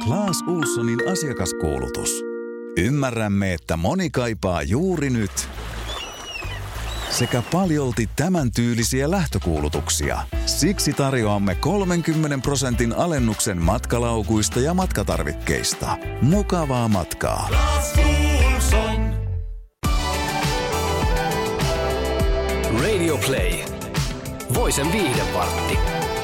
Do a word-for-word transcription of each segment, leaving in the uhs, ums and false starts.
Claes Ohlsonin asiakaskuulutus. Ymmärrämme, että moni kaipaa juuri nyt sekä paljolti tämän tyylisiä lähtökuulutuksia. Siksi tarjoamme kolmenkymmenen prosentin alennuksen matkalaukuista ja matkatarvikkeista. Mukavaa matkaa. Claes Ohlson. Radio Play. Voisen viihdevartti.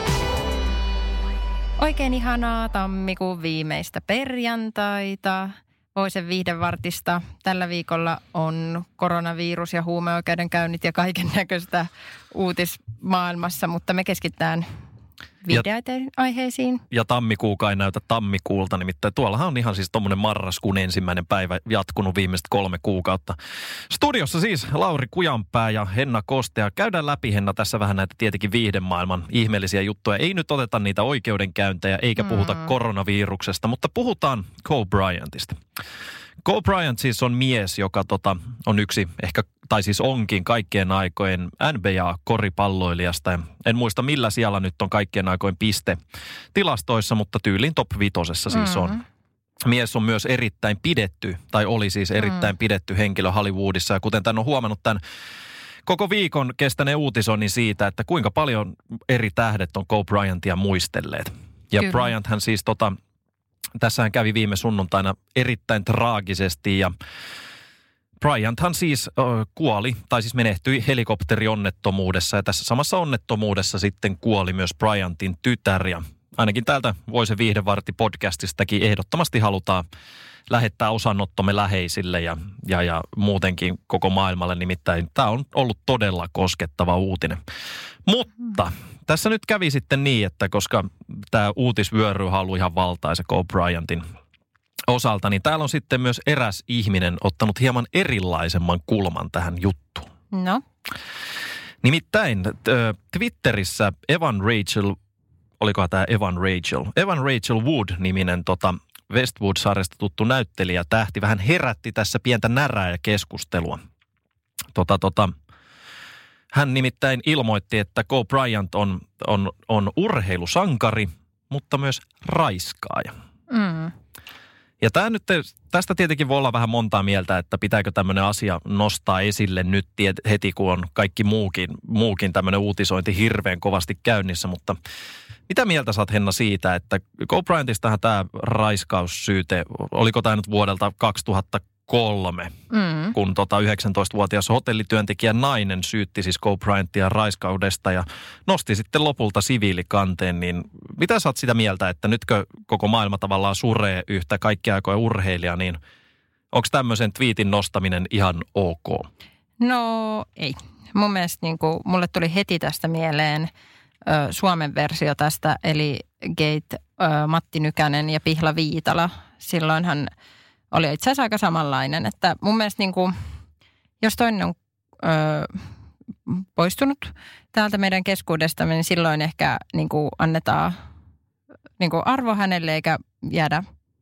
Oikein ihanaa tammikuun viimeistä perjantaita. Voisen viihdevartista. Tällä viikolla on koronavirus ja huumeoikeudenkäynnit ja kaiken näköistä uutismaailmassa, mutta me keskitytään viihdeaiheisiin. Ja tammikuukaan ei näytä tammikuulta, nimittäin tuollahan on ihan siis tommonen marraskuun ensimmäinen päivä jatkunut viimeiset kolme kuukautta. Studiossa siis Lauri Kujanpää ja Henna Kostea. Käydään läpi, Henna, tässä vähän näitä tietenkin viihdemaailman ihmeellisiä juttuja. Ei nyt oteta niitä oikeudenkäyntejä eikä puhuta mm. koronaviruksesta, mutta puhutaan Kobe Bryantista. Kobe Bryant siis on mies, joka tota, on yksi ehkä, tai siis onkin kaikkien aikojen N B A-koripalloilijasta. En muista millä siellä nyt on kaikkien aikojen piste tilastoissa, mutta tyylin top vitosessa siis on. Mm. Mies on myös erittäin pidetty, tai oli siis erittäin mm. pidetty henkilö Hollywoodissa. Ja kuten tämän on huomannut tämän koko viikon kestäneen uutisoinnin siitä, että kuinka paljon eri tähdet on Kobe Bryantia muistelleet. Ja Kyllä. Bryant hän siis tota... Tässähän kävi viime sunnuntaina erittäin traagisesti ja Bryanthan siis äh, kuoli, tai siis menehtyi helikopterionnettomuudessa ja tässä samassa onnettomuudessa sitten kuoli myös Bryantin tytär ja ainakin täältä Voisen viihdevartti podcastistakin ehdottomasti halutaan lähettää osanottomme läheisille ja, ja, ja muutenkin koko maailmalle, nimittäin tämä on ollut todella koskettava uutinen. Mutta tässä nyt kävi sitten niin, että koska tämä uutisvyöry on ollut ihan valtaisa Kobe Bryantin osalta, niin täällä on sitten myös eräs ihminen ottanut hieman erilaisemman kulman tähän juttuun. No? Nimittäin Twitterissä Evan Rachel, olikohan tämä Evan Rachel? Evan Rachel Wood-niminen tota, Westwood-sarjasta tuttu näyttelijä tähti vähän herätti tässä pientä närää ja keskustelua. Tota, tota, hän nimittäin ilmoitti, että Kobe Bryant on, on, on urheilusankari, mutta myös raiskaaja. Mm. Ja tämä nyt, tästä tietenkin voi olla vähän montaa mieltä, että pitääkö tämmöinen asia nostaa esille nyt heti, kun on kaikki muukin, muukin tämmöinen uutisointi hirveän kovasti käynnissä, mutta mitä mieltä sä oot, Henna, siitä, että Kobe Bryantistahan tämä raiskaussyyte, oliko tämä nyt vuodelta kaksituhattakolme, mm. kun tota yhdeksäntoistavuotias hotellityöntekijä nainen syytti siis Kobe Bryantia raiskaudesta ja nosti sitten lopulta siviilikanteen, niin mitä sä oot sitä mieltä, että nytkö koko maailma tavallaan suree yhtä kaikkia aikoja urheilija, niin onko tämmöisen twiitin nostaminen ihan ok? No ei. Mun mielestä niin kuin, mulle tuli heti tästä mieleen ö, Suomen versio tästä, eli Gate ö, Matti Nykänen ja Pihla Viitala. Silloinhan oli itse asiassa aika samanlainen, että mun mielestä niin kuin, jos toinen on ö, poistunut täältä meidän keskuudestamme, niin silloin ehkä niin kuin annetaan niin kuin arvo hänelle eikä jäädä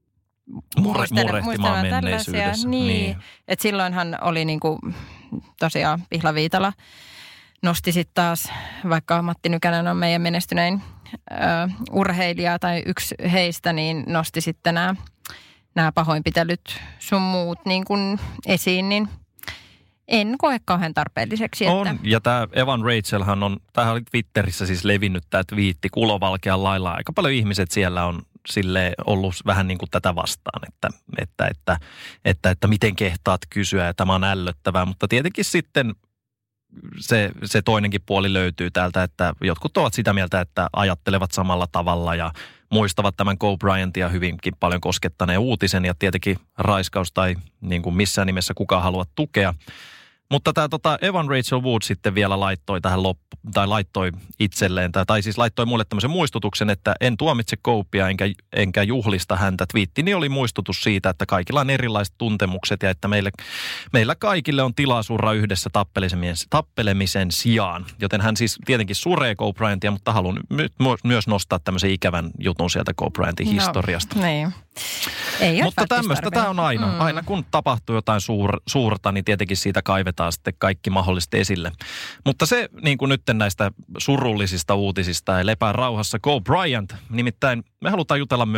Mure, muistelemaan tällaisia. Niin, niin. Että silloinhan oli niin kuin, tosiaan Pihla Viitala nosti sitten taas, vaikka Matti Nykänen on meidän menestynein ö, urheilija tai yksi heistä, niin nosti sitten nämä nämä pahoinpitelyt sun muut niin kuin esiin, niin en koe kauhean tarpeelliseksi. Että on, ja tämä Evan Rachelhan on, tämähän oli Twitterissä siis levinnyt tämä twiitti kulovalkean lailla. Aika paljon ihmiset siellä on sille ollut vähän niin kuin tätä vastaan, että, että, että, että, että miten kehtaat kysyä ja tämä on ällöttävää, mutta tietenkin sitten se, se toinenkin puoli löytyy täältä, että jotkut ovat sitä mieltä, että ajattelevat samalla tavalla ja muistavat tämän Kobe Bryantia hyvinkin paljon koskettaneen uutisen ja tietenkin raiskaus tai niin kuin missään nimessä kukaan halua tukea. Mutta tämä tota Evan Rachel Wood sitten vielä laittoi tähän loppu, tai laittoi itselleen, tai, tai siis laittoi mulle tämmöisen muistutuksen, että en tuomitse Kobea enkä, enkä juhlista häntä. Twiittini oli muistutus siitä, että kaikilla on erilaiset tuntemukset ja että meille, meillä kaikille on tilaa surra yhdessä tappelemisen, tappelemisen sijaan. Joten hän siis tietenkin suree Kobe Bryantia, mutta haluan my, myös nostaa tämmöisen ikävän jutun sieltä Kobe Bryantin no, historiasta. Niin. Ei mutta tämmöistä tämä on aina. Mm. Aina kun tapahtuu jotain suur, suurta, niin tietenkin siitä kaivetaan sitten kaikki mahdollisesti esille. Mutta se niin kuin nyt näistä surullisista uutisista ja lepää rauhassa Kobe Bryant. Nimittäin me halutaan jutella myös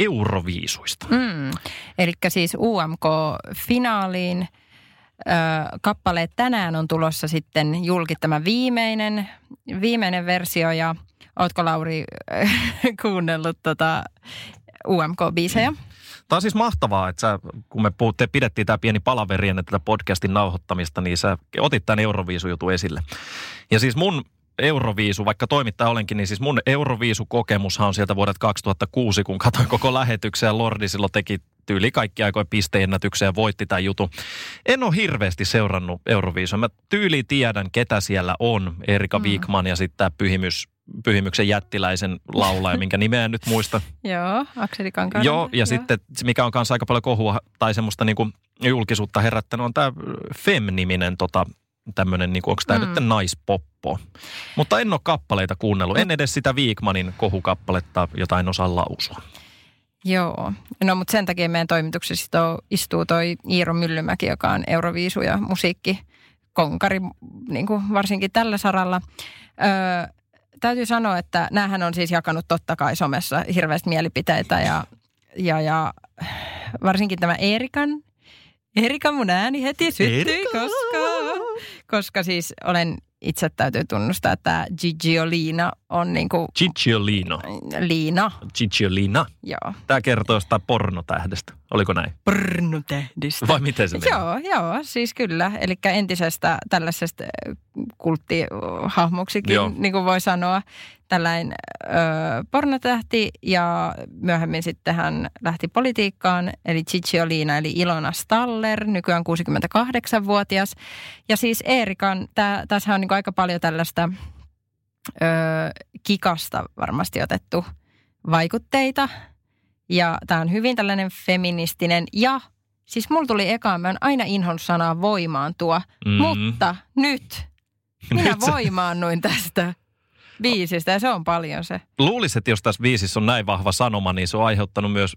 Euroviisuista. Mm. Eli siis U M K-finaaliin ö, kappaleet tänään on tulossa sitten julki tämä viimeinen, viimeinen versio. Ja ootko, Lauri, kuunnellut tota U M K-biisejä? Tämä on siis mahtavaa, että sä, kun me puhutte, pidettiin tämä pieni palaveri ennen tätä podcastin nauhoittamista, niin sä otit tämän Euroviisujutun esille. Ja siis mun Euroviisu, vaikka toimittaja olenkin, niin siis mun Euroviisukokemushan on sieltä vuodet kaksituhattakuusi, kun katsoin koko lähetyksen ja Lordi silloin teki tyyli kaikki aikojen pisteennätyksiä ja voitti tämän jutun. En ole hirveästi seurannut Euroviisua. Mä tyyli tiedän, ketä siellä on. Erika mm. Wikman ja sitten tämä Pyhimys, Pyhimyksen jättiläisen laulaja, minkä nimeä en nyt muista. Joo, Akseli Kankaanniemi. Joo, ja jo. Sitten mikä on kanssa aika paljon kohua tai semmoista niin kuin julkisuutta herättänyt, on tämä Fem-niminen tota, tämmöinen, niin kuin, onko tämä mm. nyt naispoppo. Mutta en ole kappaleita kuunnellut. En edes sitä Wikmanin kohukappaletta, jota en osaa lausua. Joo, no mutta sen takia meidän toimituksessa istuu toi Iiro Myllymäki, joka on Euroviisu- ja musiikkikonkari, niin kuin varsinkin tällä saralla. Öö, täytyy sanoa, että näähän on siis jakanut totta kai somessa hirveästi mielipiteitä ja, ja, ja varsinkin tämä Erikan. Erika, mun ääni heti syttyi, koska, koska siis olen itse täytyy tunnustaa, että Gigiolina on niin kuin... Gigiolino. Liina. Gigiolina. Joo. Tämä kertoo jostain pornotähdestä. Oliko näin? Pornotähdistä. Vai miten se meni? Joo, joo, siis kyllä. Eli entisestä tällaisesta kulttihahmoksikin, joo, niin kuin voi sanoa. Tällainen ö, pornotähti ja myöhemmin sitten hän lähti politiikkaan, eli Gigiolina, eli Ilona Staller, nykyään kuusikymmentäkahdeksanvuotias. Ja siis Erikan, tää, tässä on niin kuin aika paljon tällaista ö, kikasta varmasti otettu vaikutteita. Ja tämä on hyvin tällainen feministinen ja siis mulla tuli ekaan, mä oon aina inhonnut sanaa voimaantua, mm. mutta nyt minä nyt voimaannuin tästä biisistä ja se on paljon se. Luulisin, että jos tässä biisissä on näin vahva sanoma, niin se on aiheuttanut myös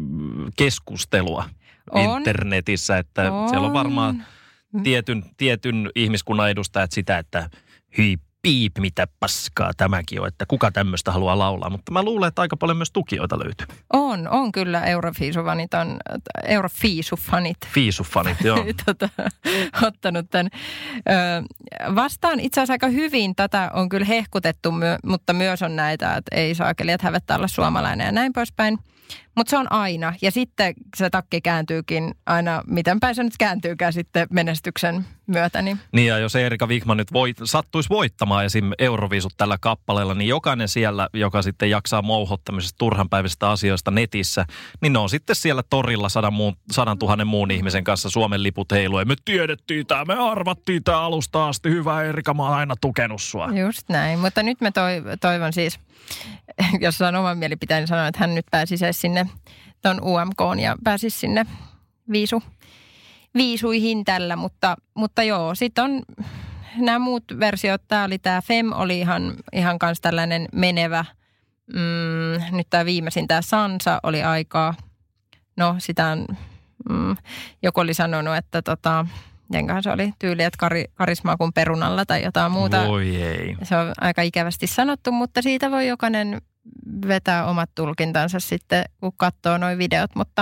keskustelua on internetissä, että on siellä on varmaan tietyn, tietyn ihmiskunnan edustajat sitä, että hyi piip, mitä paskaa tämäkin on, että kuka tämmöistä haluaa laulaa. Mutta mä luulen, että aika paljon myös tukijoita löytyy. On, on kyllä Eurofiisufanit, on Eurofiisufanit. Fiisufanit, joo. tota, ottanut tämän ö, vastaan. Itse asiassa aika hyvin tätä on kyllä hehkutettu, myö, mutta myös on näitä, että ei saakeli, että hävettää olla suomalainen ja näin poispäin. Mutta se on aina. Ja sitten se takki kääntyykin aina, miten päin se nyt kääntyykään sitten menestyksen myötä. Niin, niin ja jos Erika Wikman nyt voit, sattuisi voittamaan esim. Euroviisut tällä kappaleella, niin jokainen siellä, joka sitten jaksaa mouhottamisesta turhanpäiväisistä asioista netissä, niin ne on sitten siellä torilla sadan, muun, sadan tuhannen muun ihmisen kanssa Suomen liput heiluen. Me tiedettiin tämä, me arvattiin tämä alusta asti. Hyvä Erika, mä oon aina tukenut sua. Just näin, mutta nyt mä toivon siis, jos saan oman mielipiteen, niin sanon, että hän nyt pääsisi sinne tuon U M K:n ja pääsisi sinne viisu, viisuihin tällä, mutta, mutta joo, sitten on nämä muut versiot. Tämä oli tämä Fem, oli ihan, ihan kans tällainen menevä. Mm, nyt tämä viimeisin, tämä Sansa oli aikaa, no sitä on, mm, joku oli sanonut, että tota, jenköhän se oli tyyli, että kari, karismaa kuin perunalla tai jotain muuta. Voi ei. Se on aika ikävästi sanottu, mutta siitä voi jokainen vetää omat tulkintansa sitten, kun katsoo nuo videot, mutta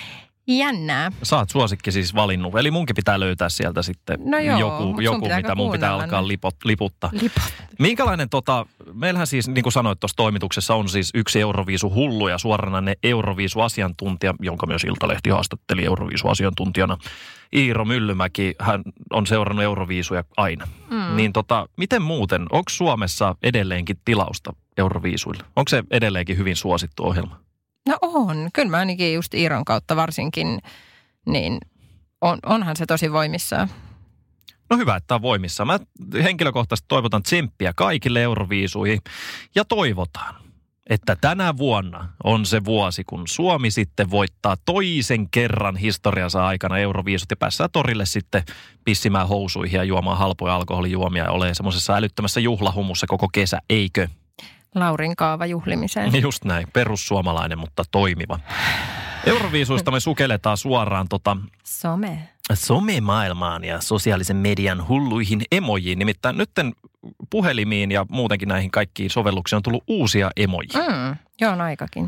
jännää. Sä oot suosikki siis valinnut, eli munkin pitää löytää sieltä sitten no joo, joku, joku mitä mun pitää alkaa lipot, liputtaa. Lipot. Minkälainen tota, meillähän siis, niin kuin sanoit tuossa toimituksessa, on siis yksi Euroviisu-hullu ja suoranainen Euroviisu-asiantuntija, jonka myös Iltalehti haastatteli Euroviisu-asiantuntijana. Iiro Myllymäki, hän on seurannut Euroviisuja aina. Mm. Niin tota, miten muuten, onko Suomessa edelleenkin tilausta Euroviisuille? Onko se edelleenkin hyvin suosittu ohjelma? No on. Kyllä mä ainakin just Iiron kautta varsinkin, niin on, onhan se tosi voimissaan. No hyvä, että on voimissaan. Mä henkilökohtaisesti toivotan tsemppiä kaikille Euroviisuihin ja toivotaan, että tänä vuonna on se vuosi, kun Suomi sitten voittaa toisen kerran historiansa aikana Euroviisut ja päässään torille sitten pissimään housuihin ja juomaan halpoja alkoholijuomia ja olemaan semmoisessa älyttömässä juhlahumussa koko kesä, eikö? Laurin kaava juhlimiseen. Just näin, perussuomalainen, mutta toimiva. Euroviisuista me sukelletaan suoraan tota Some. somemaailmaan ja sosiaalisen median hulluihin emojiin. Nimittäin nytten puhelimiin ja muutenkin näihin kaikkiin sovelluksiin on tullut uusia emoji. Mm, joo, on aikakin.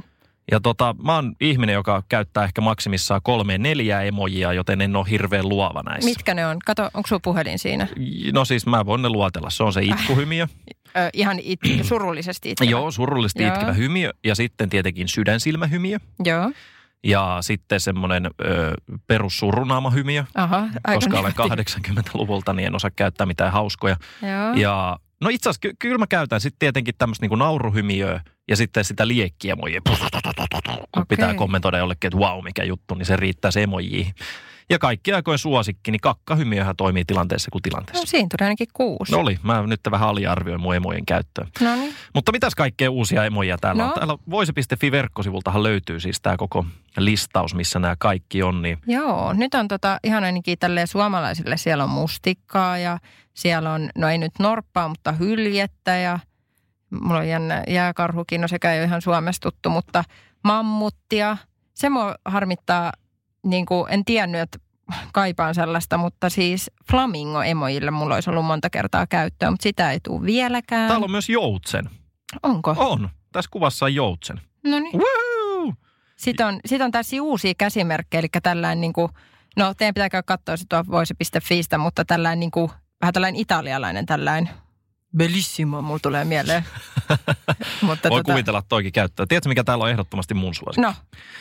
Ja tota, mä oon ihminen, joka käyttää ehkä maksimissaan kolme neljää emojia, joten en ole hirveän luova näissä. Mitkä ne on? Kato, onko sun puhelin siinä? No siis mä voin ne luotella. Se on se itkuhymiö. Ö, ihan it, surullisesti itkevä. Joo, surullisesti Joo. itkevä hymiö. Ja sitten tietenkin sydänsilmähymiö. Joo. Ja sitten semmoinen ö, perussurunaamahymiö. Aha, aika koska olen nätti. kahdeksankymmentäluvulta, niin en osaa käyttää mitään hauskoja. Joo. Ja no itse asiassa ky- kyllä mä käytän sitten tietenkin tämmöistä niinku nauruhymiöä ja sitten sitä liekkiemojia. Kun Okei. pitää kommentoida jollekin, että vau, mikä juttu, niin se riittää se emojiin. Ja kaikki aikojen suosikki, niin kakkahymiöhän toimii tilanteessa kuin tilanteessa. No siinä tuli ainakin kuusi. No oli, mä nyt vähän aliarvioin mun emojen käyttöä. No niin. Mutta mitäs kaikkea uusia emoja täällä No. on? Täällä voise piste fi verkkosivultahan löytyy siis tämä koko listaus, missä nämä kaikki on. Niin Joo, nyt on tota, ihan ainakin tälleen suomalaisille. Siellä on mustikkaa ja siellä on, no ei nyt norppaa, mutta hyljettä ja mulla on jännä jääkarhukin, no sekä ei ole ihan Suomessa tuttu, mutta mammuttia. Se mua harmittaa, niin kuin en tiennyt, että kaipaan sellaista, mutta siis flamingo-emojille mulla olisi ollut monta kertaa käyttöä, mutta sitä ei tule vieläkään. täällä on myös joutsen. Onko? On. Tässä kuvassa on joutsen. No niin. Woo! Sitten on, sit on tässä uusia käsimerkkejä, eli tällainen niin kuin, no teidän pitää käydä katsoa se tuo voise piste fiistä, mutta tällainen niin kuin, vähän tällainen italialainen tällainen, bellissimo, mulla tulee mieleen. mutta Voi tota, kuvitella toikin käyttöä. Tiedätkö, mikä täällä on ehdottomasti mun suosikki? No,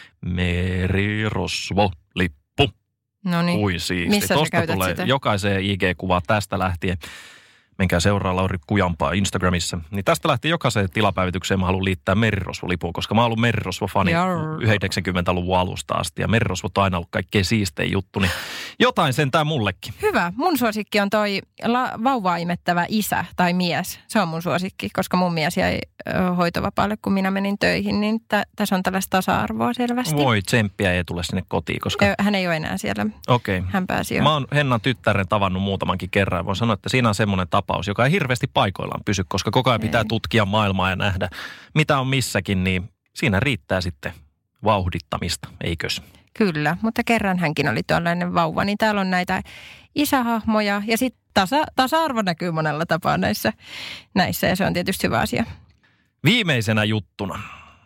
Merirosvo lippu. no niin. Ui siisti. Missä sä Tosta käytät tulee sitä? jokaiseen I G-kuvaan tästä lähtien. Menkää seuraa Lauri Kujampaa Instagramissa. Niin tästä lähtien jokaiseen tilapäivitykseen mä haluan liittää merirosvolipuun, koska mä oon ollut merirosvo-fani Jarr. yhdeksänkymmentäluvun alusta asti. Ja merirosvot on aina ollut kaikkein siistein juttu, niin jotain sentään mullekin. Hyvä. Mun suosikki on toi la, vauvaa imettävä isä tai mies. Se on mun suosikki, koska mun mies jäi ö, hoitovapaalle, kun minä menin töihin. Niin tä, tässä on tällaista tasa-arvoa selvästi. Voi, tsemppiä ei tule sinne kotiin, koska... Ö, Hän ei ole enää siellä. Okei. Okay. Hän pääsi jo. Mä oon Hennan tyttären tavannut muutamankin kerran. Voin sanoa, että siinä on semmoinen tapaus, joka ei hirveästi paikoillaan pysy, koska koko ajan pitää Ei. tutkia maailmaa ja nähdä, mitä on missäkin, niin siinä riittää sitten vauhdittamista, eikös? Kyllä, mutta kerran hänkin oli tuollainen vauva, niin täällä on näitä isähahmoja ja sitten tasa, tasa-arvo näkyy monella tapaa näissä, näissä ja se on tietysti hyvä asia. Viimeisenä juttuna,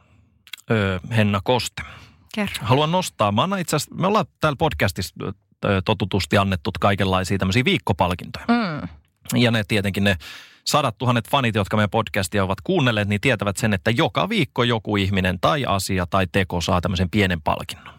öö, Henna Koste. Kerro. Haluan nostaa, mä annan itse asiassa, me ollaan täällä podcastissa öö, totutusti annettu kaikenlaisia tämmöisiä viikkopalkintoja. Mm. Ja ne tietenkin ne sadat tuhannet fanit, jotka meidän podcastia ovat kuunnelleet, niin tietävät sen, että joka viikko joku ihminen tai asia tai teko saa tämmöisen pienen palkinnon.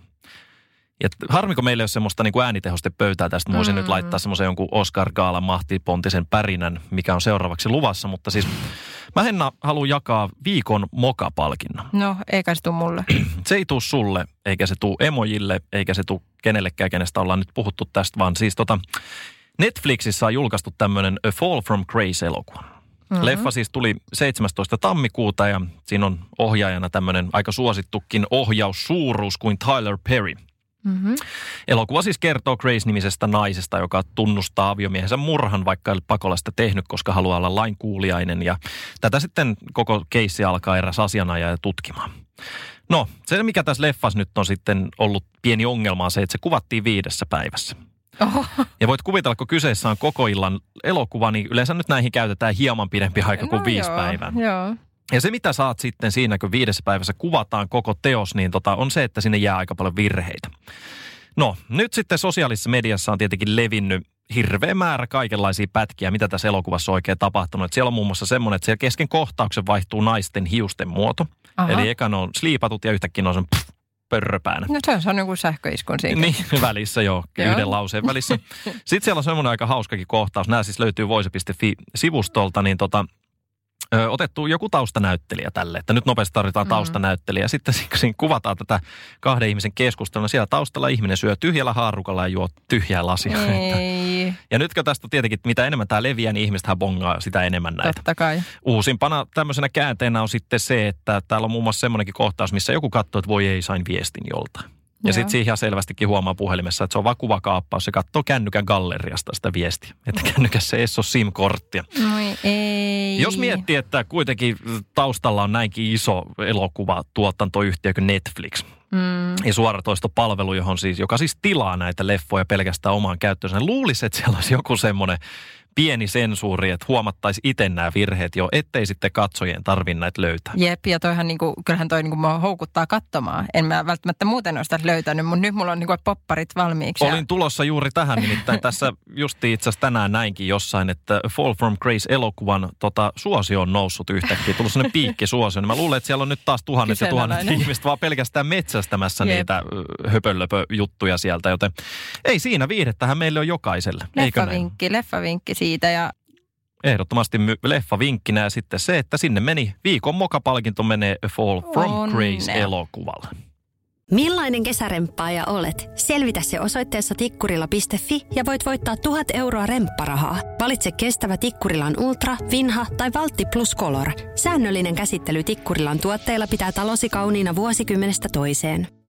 Ja harmiko meillä ei ole semmoista niin kuin äänitehoste pöytää tästä. Mä voisin mm. nyt laittaa semmoisen jonkun Oscar Gaalan mahtipontisen pärinän, mikä on seuraavaksi luvassa. Mutta siis mä Henna haluan jakaa viikon mokapalkinnon. No, eikä se tule mulle. Se ei tule sulle, eikä se tule emojille, eikä se tule kenellekään, kenestä ollaan nyt puhuttu tästä, vaan siis tota... Netflixissä on julkaistu tämmöinen A Fall from Grace-elokuva. Mm-hmm. Leffa siis tuli seitsemästoista tammikuuta ja siinä on ohjaajana tämmöinen aika suosittukin ohjaussuuruus kuin Tyler Perry. Mm-hmm. Elokuva siis kertoo Grace-nimisestä naisesta, joka tunnustaa aviomiehensä murhan, vaikka ei ole pakollista tehnyt, koska haluaa olla lainkuuliainen. Ja tätä sitten koko keissi alkaa eräs asianajaja tutkimaan. No, se mikä tässä leffassa nyt on sitten ollut pieni ongelma on se, että se kuvattiin viidessä päivässä. Oho. Ja voit kuvitella, kun kyseessä on koko illan elokuva, niin yleensä nyt näihin käytetään hieman pidempi aika kuin No viisi joo, päivää. Joo. Ja se, mitä saat sitten siinä, kun viidessä päivässä kuvataan koko teos, niin tota, on se, että sinne jää aika paljon virheitä. No, nyt sitten sosiaalisessa mediassa on tietenkin levinnyt hirveä määrä kaikenlaisia pätkiä, mitä tässä elokuvassa on oikein tapahtunut. Et siellä on muun muassa semmoinen, että siellä kesken kohtauksen vaihtuu naisten hiusten muoto. Aha. Eli eka ne on sliipatut ja yhtäkkiä ne on sen pff, pörröpäänä. No se on, se on joku sähköiskun siinä. Niin, välissä joo, Joo. yhden lauseen välissä. Sitten siellä on semmoinen aika hauskakin kohtaus. Nämä siis löytyy voise piste fi-sivustolta, niin tota, ö, otettu joku taustanäyttelijä tälle. Että nyt nopeasti tarvitaan Mm. taustanäyttelijä. Sitten siinä kuvataan tätä kahden ihmisen keskustelua. Siellä taustalla ihminen syö tyhjällä haarukalla ja juo tyhjää lasia. Ei, Ja nytkö tästä on tietenkin, mitä enemmän tämä leviää, niin ihmistähän bongaa sitä enemmän näitä. totta kai. Uusimpana tämmöisenä käänteenä on sitten se, että täällä on muun muassa semmoinenkin kohtaus, missä joku katsoo, että voi ei, sain viestin joltain. Ja Joo. sitten siihen ihan selvästikin huomaa puhelimessa, että se on vaan kuvakaappaus. Se katsoo kännykän galleriasta sitä viestiä. Että kännykässä ei ole SIM-korttia. Noi ei. Jos miettii, että kuitenkin taustalla on näinkin iso elokuvatuotantoyhtiö kuin Netflix. Mm. Ja suoratoistopalvelu, johon siis, joka siis tilaa näitä leffoja pelkästään omaan käyttöönsä. Luulisi, että siellä olisi joku semmoinen pieni sensuuri, että huomattaisi itse nämä virheet jo, ettei sitten katsojien tarvitse näitä löytää. Jep, ja toihan niinku, kyllähän toi niinku mua houkuttaa katsomaan. En mä välttämättä muuten ole sitä löytänyt, mutta nyt mulla on niinku popparit valmiiksi. Olin tulossa juuri tähän, nimittäin tässä justi itse asiassa tänään näinkin jossain, että Fall from Grace-elokuvan tota, suosio on noussut yhtäkkiä. Tullut sellainen piikkisuosio. Mä luulen, että siellä on nyt taas tuhannet ja tuhannet ihmiset vaan pelkästään metsästämässä Jep. niitä höpölöpö-juttuja sieltä, joten ei siinä, viihdettähän meille on jokaiselle. Leffavinkki, leffavinkki siitä ja ehdottomasti leffavinkkinä ja sitten se, että sinne meni viikon mokapalkinto menee Fall from Onne. Grace-elokuvalle. Millainen kesäremppaaja olet? Selvitä se osoitteessa tikkurila piste fi ja voit voittaa tuhat euroa rempparahaa. Valitse kestävä Tikkurilan Ultra, Vinha tai Valtti Plus Color. Säännöllinen käsittely Tikkurilan tuotteilla pitää talosi kauniina vuosikymmenestä toiseen.